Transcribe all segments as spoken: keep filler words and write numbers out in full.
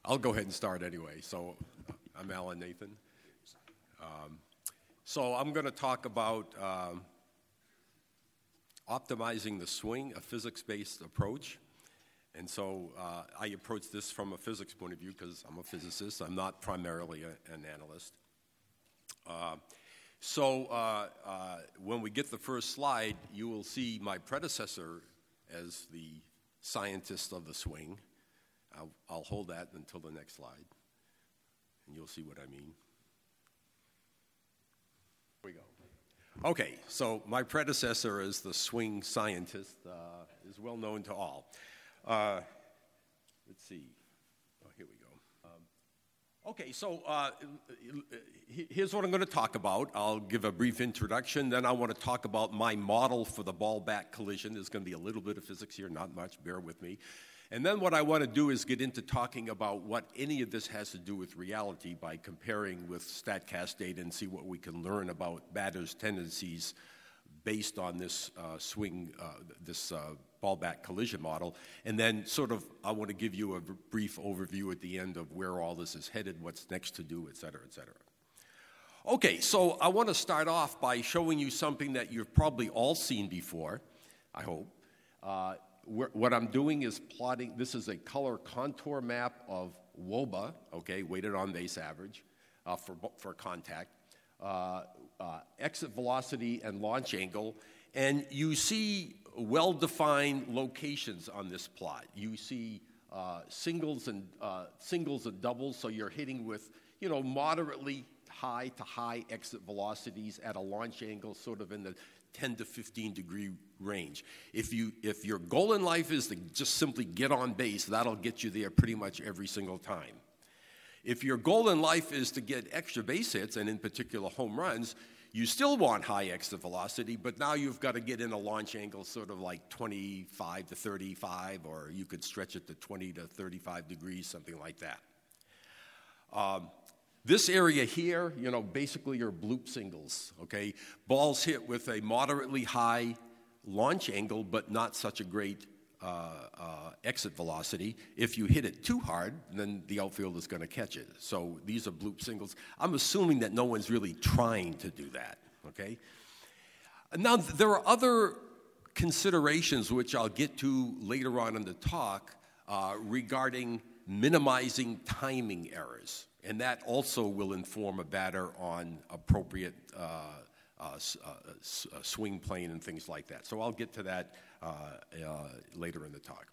I'll go ahead and start anyway. So I'm Alan Nathan. Um, so I'm going to talk about um, optimizing the swing, a physics-based approach. And so uh, I approach this from a physics point of view because I'm a physicist. I'm not primarily a, an analyst. Uh, so uh, uh, when we get the first slide, you will see my predecessor as the scientist of the swing. I'll, I'll hold that until the next slide, and you'll see what I mean. Here we go. Okay, so my predecessor as the swing scientist uh, is well known to all. Uh, let's see. Oh, here we go. Um, okay, so uh, here's what I'm going to talk about. I'll give a brief introduction, then I want to talk about my model for the ball-bat collision. There's going to be a little bit of physics here, not much, bear with me. And then what I want to do is get into talking about what any of this has to do with reality by comparing with StatCast data and see what we can learn about batters' tendencies based on this uh, swing, uh, this uh, ball-bat collision model. And then sort of I want to give you a brief overview at the end of where all this is headed, what's next to do, et cetera, et cetera. Okay, so I want to start off by showing you something that you've probably all seen before, I hope. Uh, What I'm doing is plotting, this is a color contour map of W O B A, okay, weighted on base average uh, for, for contact, uh, uh, exit velocity and launch angle, and you see well-defined locations on this plot. You see uh, singles and uh, singles and doubles, so you're hitting with, you know, moderately high to high exit velocities at a launch angle sort of in the ten to fifteen degree range. If you if your goal in life is to just simply get on base, that'll get you there pretty much every single time. If your goal in life is to get extra base hits, and in particular home runs, you still want high exit velocity, but now you've got to get in a launch angle sort of like twenty-five to thirty-five, or you could stretch it to twenty to thirty-five degrees, something like that. Um, This area here, you know, basically are bloop singles, okay? Balls hit with a moderately high launch angle, but not such a great uh, uh, exit velocity. If you hit it too hard, then the outfield is going to catch it. So these are bloop singles. I'm assuming that no one's really trying to do that, okay? Now, there are other considerations which I'll get to later on in the talk uh, regarding minimizing timing errors. And that also will inform a batter on appropriate uh, uh, uh, swing plane and things like that. So I'll get to that uh, uh, later in the talk.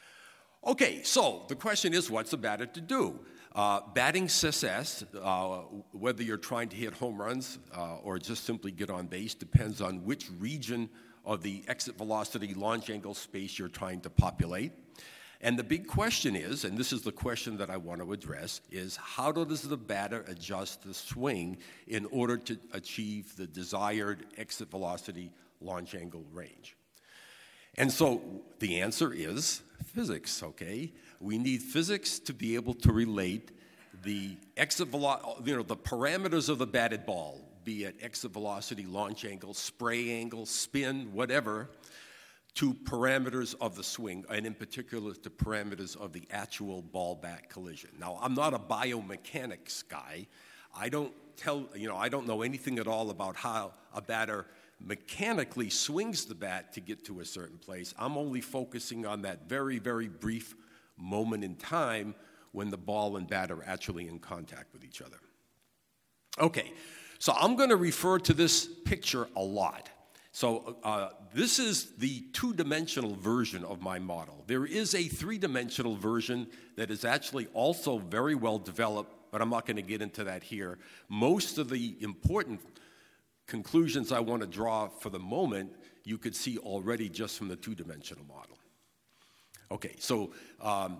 Okay, so the question is, what's a batter to do? Uh, batting success, uh, whether you're trying to hit home runs uh, or just simply get on base, depends on which region of the exit velocity launch angle space you're trying to populate. And the big question is, and this is the question that I want to address, is how does the batter adjust the swing in order to achieve the desired exit velocity launch angle range? And so the answer is physics, okay? We need physics to be able to relate the exit velocity, you know, the parameters of the batted ball, be it exit velocity, launch angle, spray angle, spin, whatever, to parameters of the swing, and in particular to parameters of the actual ball-bat collision. Now, I'm not a biomechanics guy. I don't tell, you know, I don't know anything at all about how a batter mechanically swings the bat to get to a certain place. I'm only focusing on that very, very brief moment in time when the ball and bat are actually in contact with each other. Okay, so I'm going to refer to this picture a lot. So uh, this is the two-dimensional version of my model. There is a three-dimensional version that is actually also very well developed, but I'm not going to get into that here. Most of the important conclusions I want to draw for the moment, you could see already just from the two-dimensional model. Okay, so um,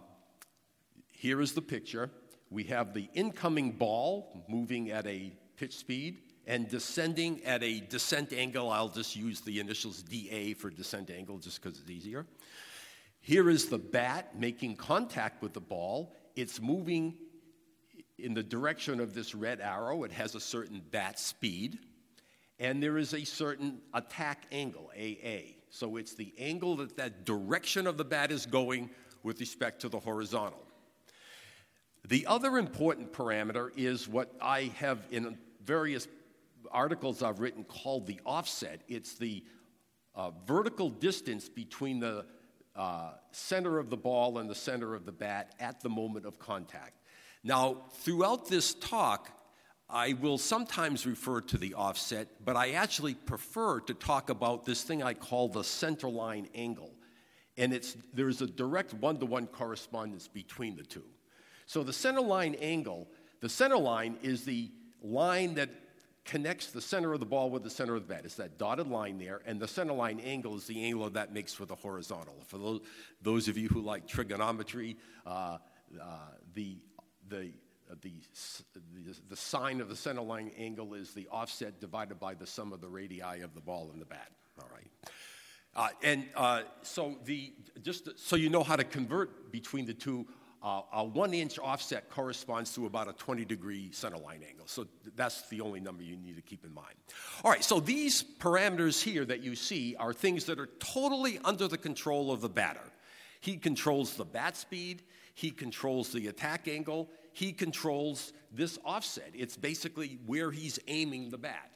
here is the picture. We have the incoming ball moving at a pitch speed and descending at a descent angle. I'll just use the initials D A for descent angle just because it's easier. Here is the bat making contact with the ball. It's moving in the direction of this red arrow. It has a certain bat speed. And there is a certain attack angle, A A. So it's the angle that that direction of the bat is going with respect to the horizontal. The other important parameter is what I have in various articles I've written called the offset. It's the uh, vertical distance between the uh, center of the ball and the center of the bat at the moment of contact. Now, throughout this talk, I will sometimes refer to the offset, but I actually prefer to talk about this thing I call the centerline angle. And it's, there's a direct one-to-one correspondence between the two. So the centerline angle, the center line is the line that connects the center of the ball with the center of the bat. It's that dotted line there, and the centerline angle is the angle that makes with the horizontal. For those, those of you who like trigonometry, uh, uh, the, the, uh, the, the, the sine of the centerline angle is the offset divided by the sum of the radii of the ball and the bat. All right. Uh, and uh, so the, just so you know how to convert between the two, uh, a one-inch offset corresponds to about a twenty-degree centerline angle. So that's the only number you need to keep in mind. All right, so these parameters here that you see are things that are totally under the control of the batter. He controls the bat speed. He controls the attack angle. He controls this offset. It's basically where he's aiming the bat.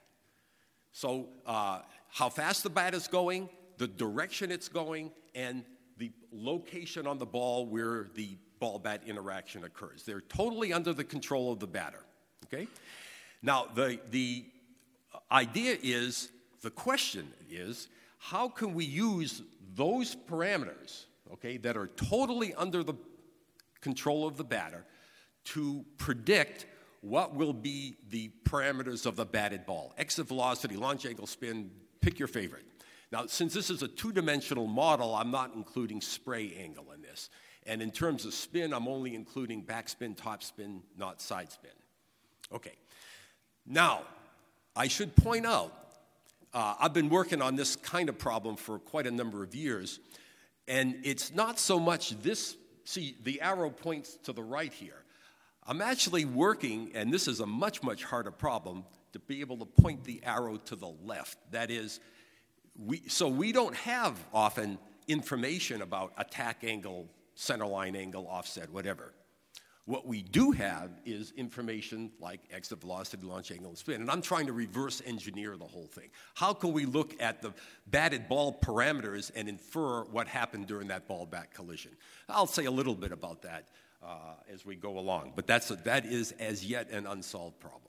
So uh, how fast the bat is going, the direction it's going, and the location on the ball where the ball-bat interaction occurs. They're totally under the control of the batter, okay? Now, the, the idea is, the question is, how can we use those parameters, okay, that are totally under the control of the batter to predict what will be the parameters of the batted ball? Exit velocity, launch angle, spin, pick your favorite. Now, since this is a two-dimensional model, I'm not including spray angle in this. And in terms of spin, I'm only including backspin, topspin, not side spin. Okay. Now, I should point out, uh, I've been working on this kind of problem for quite a number of years, and it's not so much this, see, the arrow points to the right here. I'm actually working, and this is a much, much harder problem, to be able to point the arrow to the left. That is, we, so we don't have often information about attack angle, centerline angle, offset, whatever. What we do have is information like exit velocity, launch angle, and spin. And I'm trying to reverse engineer the whole thing. How can we look at the batted ball parameters and infer what happened during that ball-bat collision? I'll say a little bit about that uh, as we go along, but that's a, that is as yet an unsolved problem.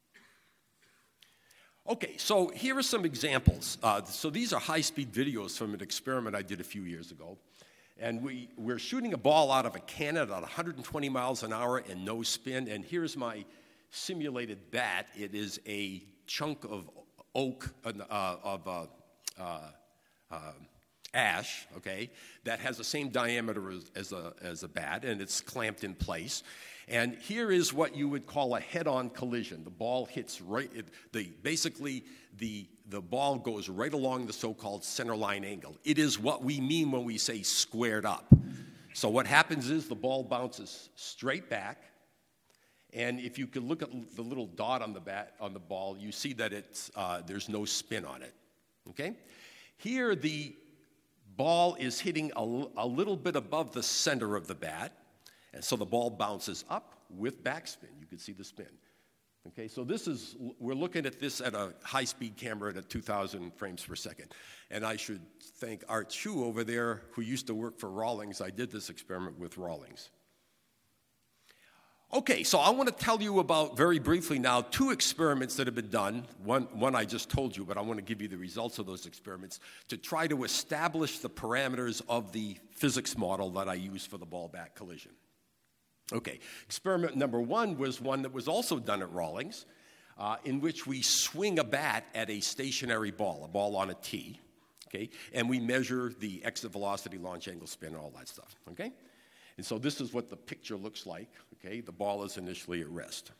Okay, so here are some examples. Uh, so these are high-speed videos from an experiment I did a few years ago. And we, we're shooting a ball out of a cannon at one hundred twenty miles an hour and no spin. And here's my simulated bat. It is a chunk of oak, uh, of uh, uh, uh, ash, okay, that has the same diameter as, as, a, as a bat, and it's clamped in place. And here is what you would call a head-on collision. The ball hits right, it, the, basically the, the ball goes right along the so-called centerline angle. It is what we mean when we say squared up. So what happens is the ball bounces straight back, and if you could look at the little dot on the bat, on the ball, you see that it's, uh, there's no spin on it, okay? Here the ball is hitting a, a little bit above the center of the bat, and so the ball bounces up with backspin. You can see the spin. Okay, so this is, we're looking at this at a high-speed camera at two thousand frames per second. And I should thank Art Chu over there, who used to work for Rawlings. I did this experiment with Rawlings. Okay, so I want to tell you about, very briefly now, two experiments that have been done. One, one I just told you, but I want to give you the results of those experiments to try to establish the parameters of the physics model that I use for the ball-bat collision. Okay, experiment number one was one that was also done at Rawlings, uh, in which we swing a bat at a stationary ball, a ball on a tee, okay, and we measure the exit velocity, launch angle, spin, all that stuff, okay? And so this is what the picture looks like, okay? The ball is initially at rest.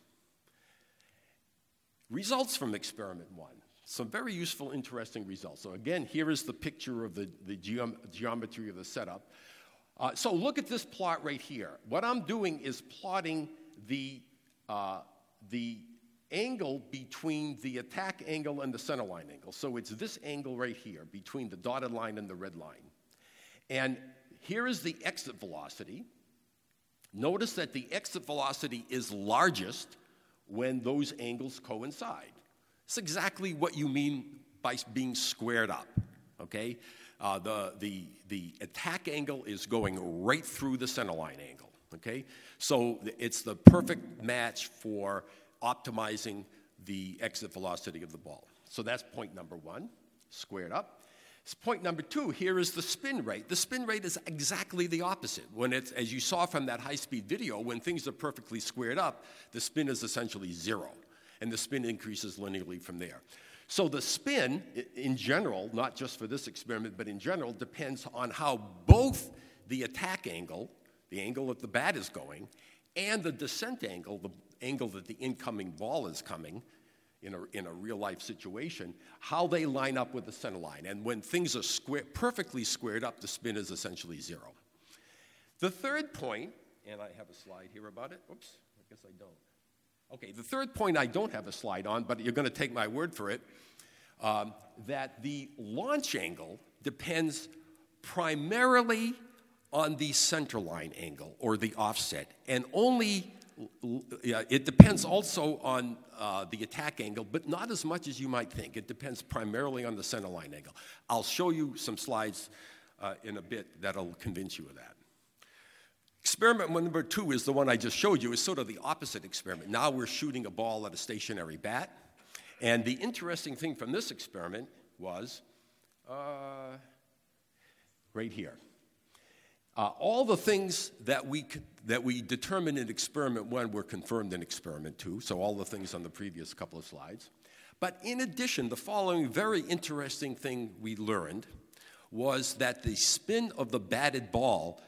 Results from experiment one. Some very useful, interesting results. So again, here is the picture of the, the geom geometry of the setup. Uh, so look at this plot right here. What I'm doing is plotting the, uh, the angle between the attack angle and the centerline angle. So it's this angle right here between the dotted line and the red line. And here is the exit velocity. Notice that the exit velocity is largest when those angles coincide. It's exactly what you mean by being squared up, okay? Uh, the, the, the attack angle is going right through the centerline angle, okay? So it's the perfect match for optimizing the exit velocity of the ball. So that's point number one, squared up. Point number two, here is the spin rate. The spin rate is exactly the opposite. When it's, as you saw from that high-speed video, when things are perfectly squared up, the spin is essentially zero, and the spin increases linearly from there. So the spin, in general, not just for this experiment, but in general, depends on how both the attack angle, the angle that the bat is going, and the descent angle, the angle that the incoming ball is coming, in a, in a real-life situation, how they line up with the center line. And when things are square, perfectly squared up, the spin is essentially zero. The third point, and I have a slide here about it. Oops, I guess I don't. Okay, the third point I don't have a slide on, but you're going to take my word for it, um, that the launch angle depends primarily on the center line angle, or the offset, and only Yeah, it depends also on uh, the attack angle, but not as much as you might think. It depends primarily on the center line angle. I'll show you some slides uh, in a bit that'll convince you of that. Experiment number two is the one I just showed you. It's sort of the opposite experiment. Now we're shooting a ball at a stationary bat. And the interesting thing from this experiment was uh, right here. Uh, all the things that we that we determined in experiment one were confirmed in experiment two, so all the things on the previous couple of slides. But in addition, the following very interesting thing we learned was that the spin of the batted ball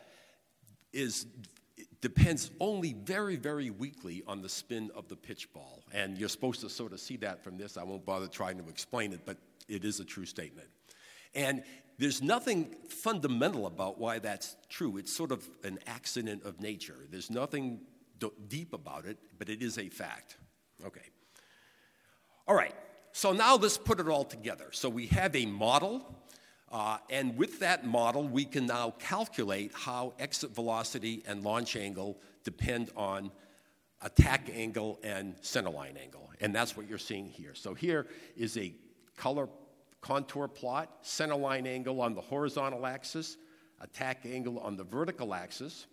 is depends only very, very weakly on the spin of the pitch ball. And you're supposed to sort of see that from this. I won't bother trying to explain it, but it is a true statement. And there's nothing fundamental about why that's true. It's sort of an accident of nature. There's nothing deep about it, but it is a fact. Okay. All right. So now let's put it all together. So we have a model, uh, and with that model, we can now calculate how exit velocity and launch angle depend on attack angle and centerline angle. And that's what you're seeing here. So here is a color contour plot, center line angle on the horizontal axis, attack angle on the vertical axis.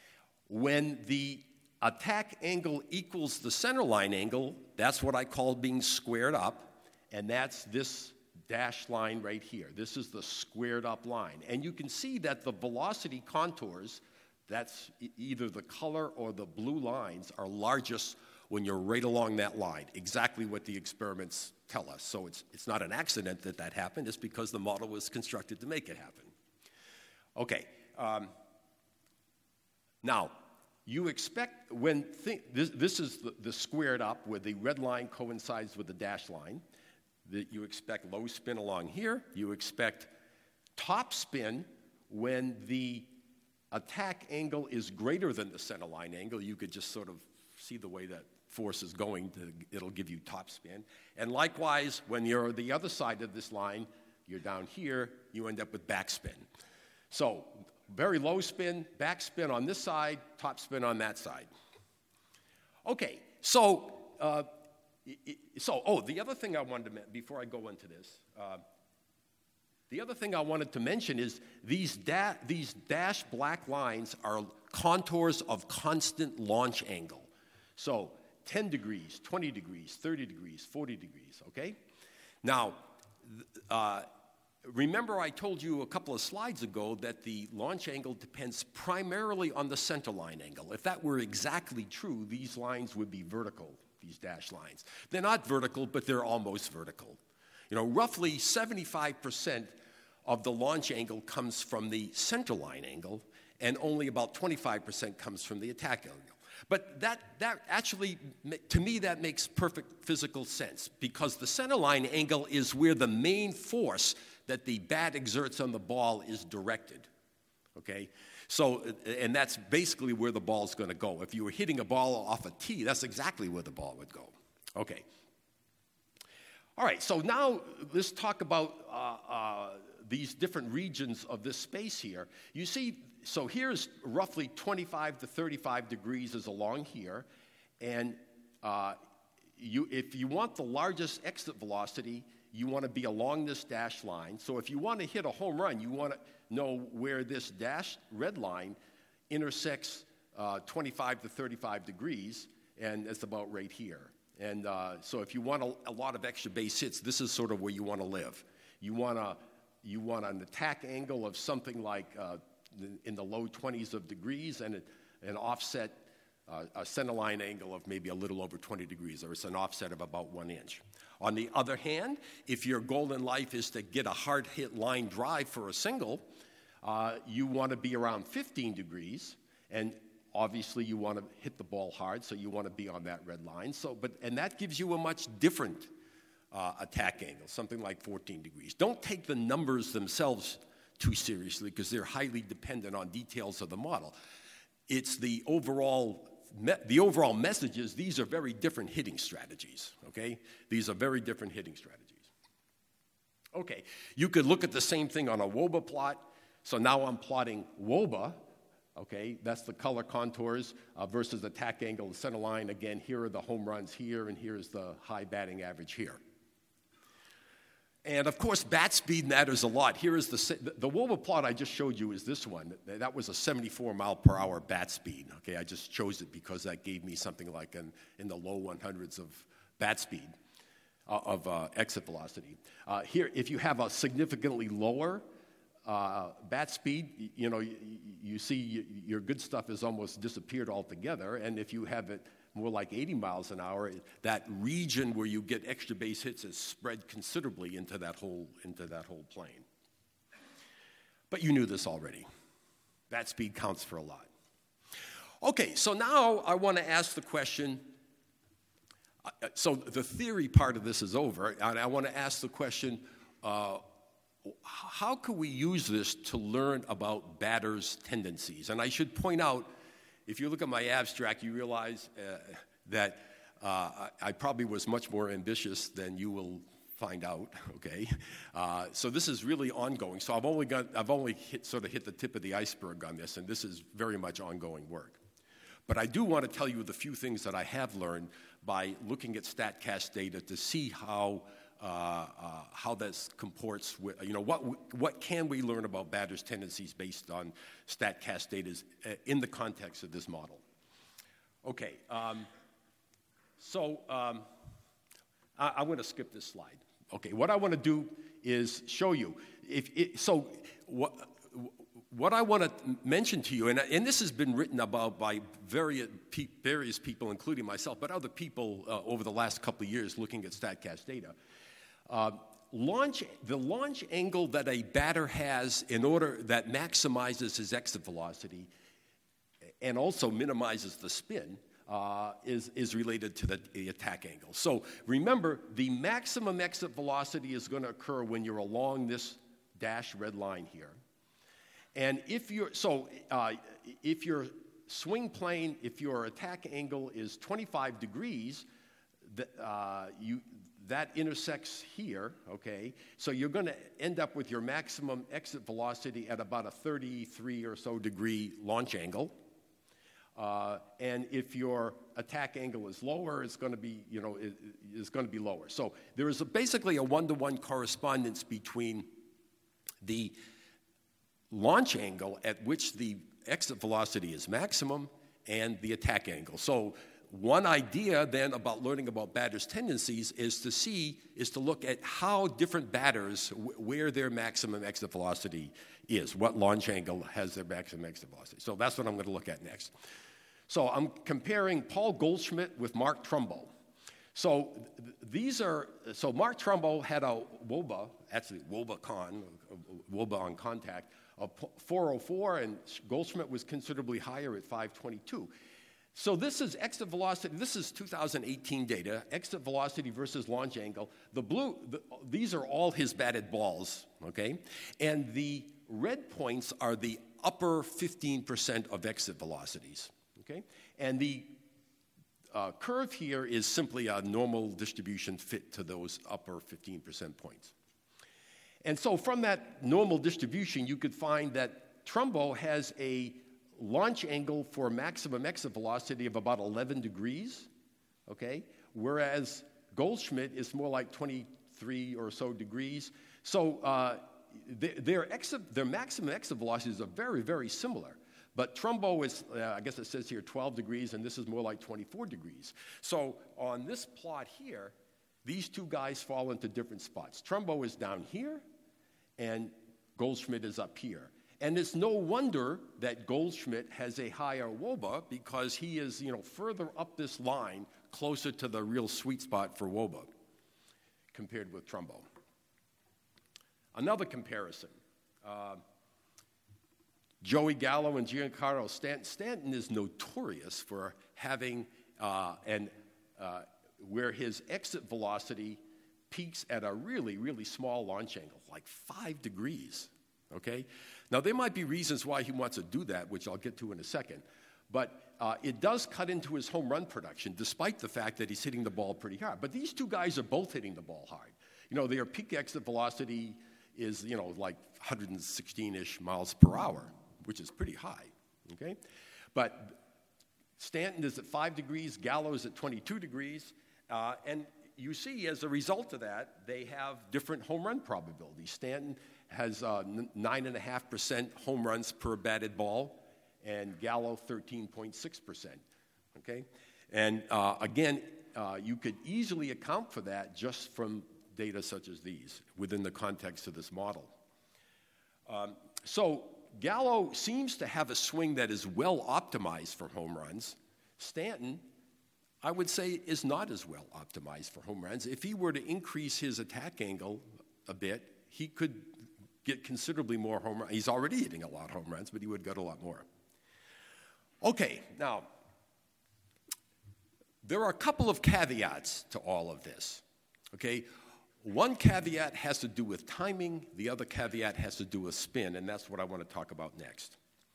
When the attack angle equals the center line angle, that's what I call being squared up, and that's this dashed line right here. This is the squared up line. And you can see that the velocity contours, that's either the color or the blue lines, are largest when you're right along that line, exactly what the experiments tell us. So it's, it's not an accident that that happened. It's because the model was constructed to make it happen. Okay. Um, now, you expect when th this, this is the, the squared up where the red line coincides with the dashed line, that you expect low spin along here. You expect top spin when the attack angle is greater than the center line angle. You could just sort of see the way that force is going, to, it'll give you top spin. And likewise, when you're the other side of this line, you're down here, you end up with backspin. So very low spin, backspin on this side, top spin on that side. Okay, so, uh, so oh, the other thing I wanted to mention, before I go into this, uh, the other thing I wanted to mention is these, da these dashed black lines are contours of constant launch angle. So ten degrees, twenty degrees, thirty degrees, forty degrees, okay? Now, uh, remember I told you a couple of slides ago that the launch angle depends primarily on the center line angle. If that were exactly true, these lines would be vertical, these dashed lines. They're not vertical, but they're almost vertical. You know, roughly seventy-five percent of the launch angle comes from the center line angle, and only about twenty-five percent comes from the attack angle. But that, that actually, to me, that makes perfect physical sense, because the center line angle is where the main force that the bat exerts on the ball is directed, okay? So, and that's basically where the ball's going to go. If you were hitting a ball off a tee, that's exactly where the ball would go. Okay. All right, so now let's talk about uh, uh, these different regions of this space here. You see, so here's roughly twenty-five to thirty-five degrees is along here, and uh, you, if you want the largest exit velocity, you want to be along this dashed line. So if you want to hit a home run, you want to know where this dashed red line intersects uh, twenty-five to thirty-five degrees, and it's about right here. And uh, so if you want a, a lot of extra base hits, this is sort of where you want to live. You want a, you want an attack angle of something like uh, in the low twenties of degrees, and an offset, uh, a center line angle of maybe a little over twenty degrees, or it's an offset of about one inch. On the other hand, if your goal in life is to get a hard hit line drive for a single, uh, you want to be around fifteen degrees, and obviously you want to hit the ball hard, so you want to be on that red line. So, but and that gives you a much different uh, attack angle, something like fourteen degrees. Don't take the numbers themselves too seriously, because they're highly dependent on details of the model. It's the overall, me the overall message is these are very different hitting strategies, okay? These are very different hitting strategies. Okay, you could look at the same thing on a WOBA plot. So now I'm plotting WOBA, okay? That's the color contours uh, versus attack angle, the center line. Again, here are the home runs here, and here's the high batting average here. And of course, bat speed matters a lot. Here is the, the WOBA plot I just showed you is this one. That was a seventy-four mile per hour bat speed. Okay, I just chose it because that gave me something like an, in the low one hundreds of bat speed, uh, of uh, exit velocity. Uh, here, if you have a significantly lower uh, bat speed, you know, you, you see your good stuff has almost disappeared altogether. And if you have it more like eighty miles an hour, that region where you get extra base hits is spread considerably into that whole, into that whole plane. But you knew this already. Bat speed counts for a lot. Okay, so now I want to ask the question, uh, so the theory part of this is over, and I want to ask the question, uh, how can we use this to learn about batters' tendencies? And I should point out, if you look at my abstract, you realize uh, that uh, I, I probably was much more ambitious than you will find out. Okay, uh, so this is really ongoing. So I've only got, I've only hit, sort of hit the tip of the iceberg on this, and this is very much ongoing work. But I do want to tell you the few things that I have learned by looking at StatCast data to see how uh, uh, how this comports with, you know, what what can we learn about batters' tendencies based on StatCast data in the context of this model. Okay, um, so um, I, I want to skip this slide. Okay, what I want to do is show you. If it, so, what what I want to mention to you, and, and this has been written about by various pe various people, including myself, but other people uh, over the last couple of years looking at StatCast data. Uh, launch, the launch angle that a batter has in order that maximizes his exit velocity and also minimizes the spin uh, is, is related to the, the attack angle. So remember, the maximum exit velocity is going to occur when you're along this dashed red line here. And if you're, so uh, if your swing plane, if your attack angle is twenty-five degrees, the, uh, you, that intersects here, okay? So you're going to end up with your maximum exit velocity at about a thirty-three or so degree launch angle. Uh, and if your attack angle is lower, it's going to be, you know, it, it's going to be lower. So there is a, basically a one-to-one correspondence between the launch angle at which the exit velocity is maximum and the attack angle. So one idea then about learning about batters' tendencies is to see, is to look at how different batters, where their maximum exit velocity is, what launch angle has their maximum exit velocity. So that's what I'm going to look at next. So I'm comparing Paul Goldschmidt with Mark Trumbo. So th these are, so Mark Trumbo had a WOBA, actually WOBA-con, WOBA on contact, of four oh four, and Goldschmidt was considerably higher at five twenty-two. So this is exit velocity, this is two thousand eighteen data, exit velocity versus launch angle. The blue, the, these are all his batted balls, okay? And the red points are the upper fifteen percent of exit velocities, okay? And the uh, curve here is simply a normal distribution fit to those upper fifteen percent points. And so from that normal distribution, you could find that Trumbo has a launch angle for maximum exit velocity of about eleven degrees, okay? Whereas Goldschmidt is more like twenty-three or so degrees. So uh, th their, exit, their maximum exit velocities are very, very similar. But Trumbo is, uh, I guess it says here twelve degrees, and this is more like twenty-four degrees. So on this plot here, these two guys fall into different spots. Trumbo is down here, and Goldschmidt is up here. And it's no wonder that Goldschmidt has a higher WOBA, because he is, you know, further up this line, closer to the real sweet spot for WOBA, compared with Trumbo. Another comparison. Uh, Joey Gallo and Giancarlo Stanton. Stanton is notorious for having uh, an, uh, where his exit velocity peaks at a really, really small launch angle, like five degrees, okay? Now, there might be reasons why he wants to do that, which I'll get to in a second, but uh, it does cut into his home run production, despite the fact that he's hitting the ball pretty hard. But these two guys are both hitting the ball hard. You know, their peak exit velocity is, you know, like one hundred sixteen-ish miles per hour, which is pretty high, okay? But Stanton is at five degrees, Gallo is at twenty-two degrees, uh, and you see, as a result of that, they have different home run probabilities. Stanton has uh, nine point five percent home runs per batted ball, and Gallo thirteen point six percent, okay? And uh, again, uh, you could easily account for that just from data such as these within the context of this model. Um, so Gallo seems to have a swing that is well optimized for home runs. Stanton, I would say, is not as well optimized for home runs. If he were to increase his attack angle a bit, he could get considerably more home runs. He's already hitting a lot of home runs, but he would get a lot more. Okay, now, there are a couple of caveats to all of this, okay? One caveat has to do with timing, the other caveat has to do with spin, and that's what I want to talk about next.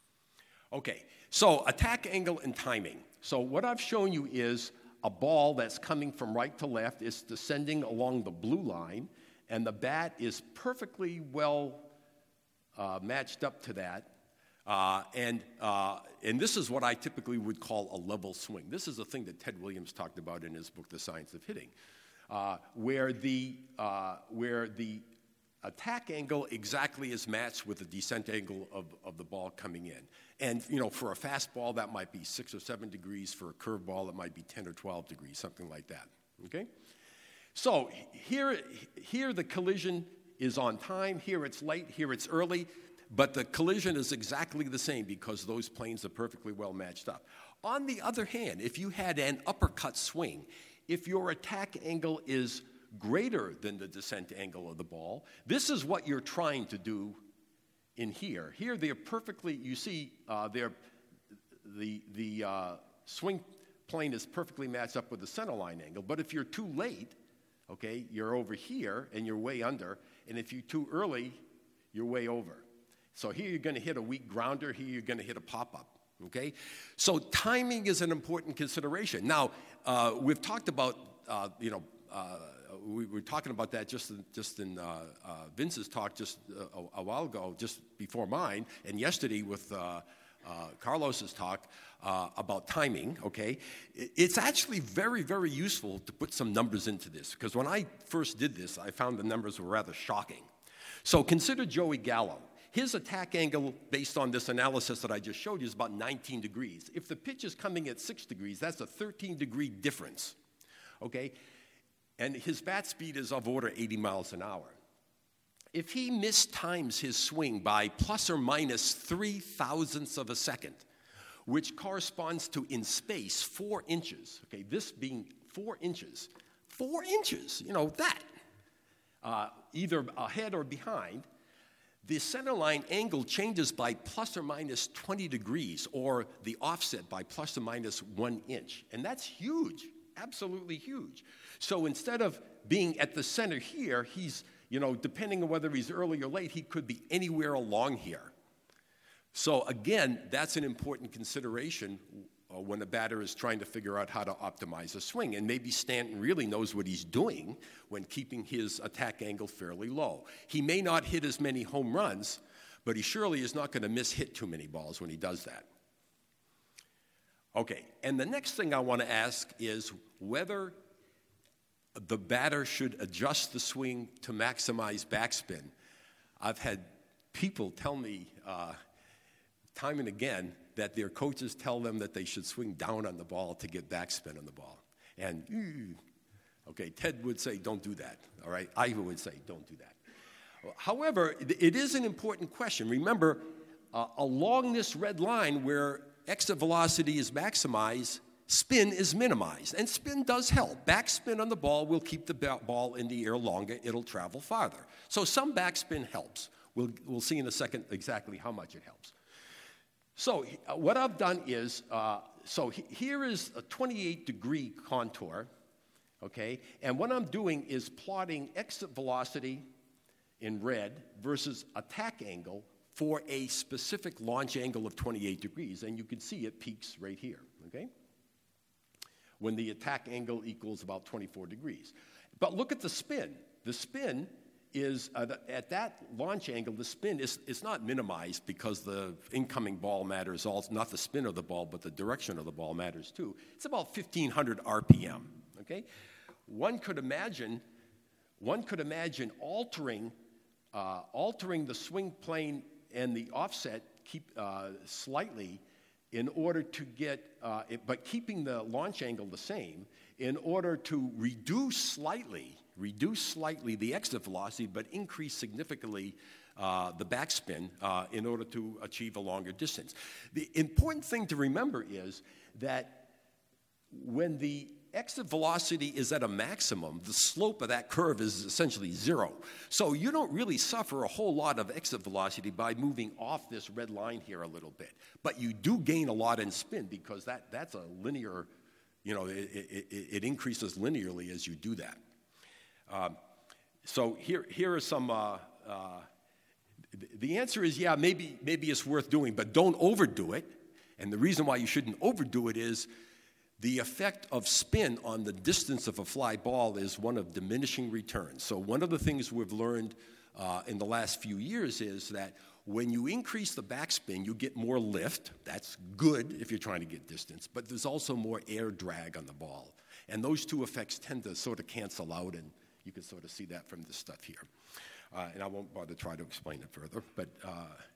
Okay, so attack angle and timing. So what I've shown you is a ball that's coming from right to left, is descending along the blue line, and the bat is perfectly well uh, matched up to that. Uh, and, uh, and this is what I typically would call a level swing. This is a thing that Ted Williams talked about in his book, The Science of Hitting, uh, where, the, uh, where the attack angle exactly is matched with the descent angle of, of the ball coming in. And, you know, for a fastball, that might be six or seven degrees. For a curveball, it might be ten or twelve degrees, something like that, okay? So here, here the collision is on time. Here it's late. Here it's early. But the collision is exactly the same because those planes are perfectly well matched up. On the other hand, if you had an uppercut swing, if your attack angle is greater than the descent angle of the ball, this is what you're trying to do in here. Here they're perfectly, you see, uh, they're, the, the uh, swing plane is perfectly matched up with the center line angle. But if you're too late, okay, you're over here and you're way under. And if you're too early, you're way over. So here you're going to hit a weak grounder. Here you're going to hit a pop-up, okay? So timing is an important consideration. Now, uh, we've talked about, uh, you know, uh, we were talking about that just in, just in uh, uh, Vince's talk just a, a while ago, just before mine, and yesterday with uh, uh, Carlos's talk uh, about timing, okay? It's actually very, very useful to put some numbers into this, because when I first did this, I found the numbers were rather shocking. So consider Joey Gallo. His attack angle, based on this analysis that I just showed you, is about nineteen degrees. If the pitch is coming at six degrees, that's a thirteen degree difference, okay? And his bat speed is of order eighty miles an hour. If he mistimes his swing by plus or minus three thousandths of a second, which corresponds to, in space, four inches, okay, this being four inches, four inches, you know, that, uh, either ahead or behind, the center line angle changes by plus or minus twenty degrees, or the offset by plus or minus one inch. And that's huge, absolutely huge. So instead of being at the center here, he's, you know, depending on whether he's early or late, he could be anywhere along here. So again, that's an important consideration uh, when a batter is trying to figure out how to optimize a swing. And maybe Stanton really knows what he's doing when keeping his attack angle fairly low. He may not hit as many home runs, but he surely is not going to miss hit too many balls when he does that. Okay, and the next thing I want to ask is whether the batter should adjust the swing to maximize backspin. I've had people tell me uh, time and again that their coaches tell them that they should swing down on the ball to get backspin on the ball. And, okay, Ted would say, don't do that, all right? I would say, don't do that. However, it is an important question. Remember, uh, along this red line where exit velocity is maximized, spin is minimized, and spin does help. Backspin on the ball will keep the ball in the air longer. It'll travel farther. So some backspin helps. We'll, we'll see in a second exactly how much it helps. So uh, what I've done is, uh, so he, here is a twenty-eight degree contour, okay? And what I'm doing is plotting exit velocity in red versus attack angle for a specific launch angle of twenty-eight degrees, and you can see it peaks right here, okay? When the attack angle equals about twenty-four degrees. But look at the spin. The spin is, uh, the, at that launch angle, the spin is it's not minimized because the incoming ball matters, also, not the spin of the ball, but the direction of the ball matters too. It's about fifteen hundred R P M, okay? One could imagine, one could imagine altering, uh, altering the swing plane and the offset keep uh, slightly in order to get, uh, it, but keeping the launch angle the same, in order to reduce slightly, reduce slightly the exit velocity, but increase significantly uh, the backspin uh, in order to achieve a longer distance. The important thing to remember is that when the exit velocity is at a maximum, the slope of that curve is essentially zero. So you don't really suffer a whole lot of exit velocity by moving off this red line here a little bit. But you do gain a lot in spin because that, that's a linear, you know, it, it, it increases linearly as you do that. Um, so here, here are some, uh, uh, the answer is, yeah, maybe, maybe it's worth doing, but don't overdo it. And the reason why you shouldn't overdo it is the effect of spin on the distance of a fly ball is one of diminishing returns. So one of the things we've learned uh, in the last few years is that when you increase the backspin, you get more lift. That's good if you're trying to get distance, but there's also more air drag on the ball. And those two effects tend to sort of cancel out, and you can sort of see that from this stuff here. Uh, and I won't bother to try to explain it further, but uh,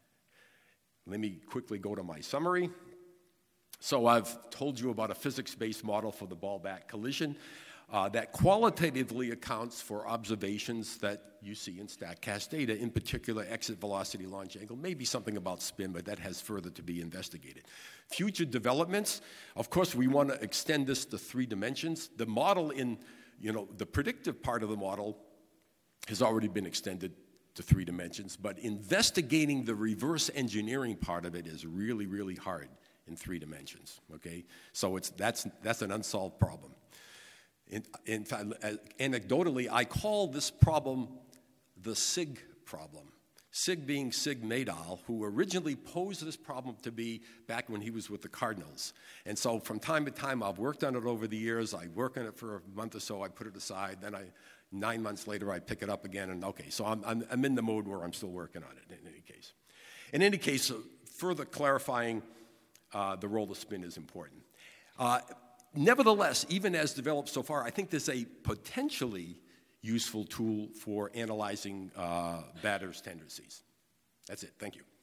let me quickly go to my summary. So I've told you about a physics-based model for the ball-back collision uh, that qualitatively accounts for observations that you see in StatCast data, in particular exit velocity launch angle, maybe something about spin, but that has further to be investigated. Future developments, of course, we want to extend this to three dimensions. The model in, you know, the predictive part of the model has already been extended to three dimensions, but investigating the reverse engineering part of it is really, really hard in three dimensions, okay? So it's, that's, that's an unsolved problem. In, in fact, anecdotally, I call this problem the SIG problem. SIG being Sig Mejdal, who originally posed this problem to be back when he was with the Cardinals. And so from time to time, I've worked on it over the years. I work on it for a month or so, I put it aside, then I, nine months later, I pick it up again, and okay, so I'm, I'm, I'm in the mode where I'm still working on it in any case. In any case, uh, further clarifying Uh, the role of spin is important. Uh, nevertheless, even as developed so far, I think this is a potentially useful tool for analyzing uh, batters' tendencies. That's it. Thank you.